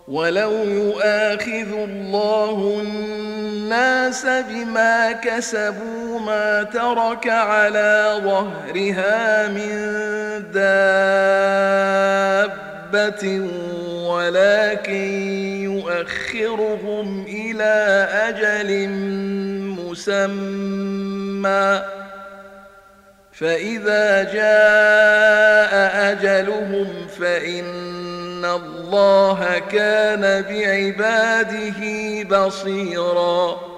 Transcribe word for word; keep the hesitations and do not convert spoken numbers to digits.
ولو يؤاخذ الله الناس بما كسبوا ما ترك على ظهرها من دابة ولكن يؤخرهم إلى أجل مسمى فإذا جاء أجلهم فإن الله كان بعباده بصيراً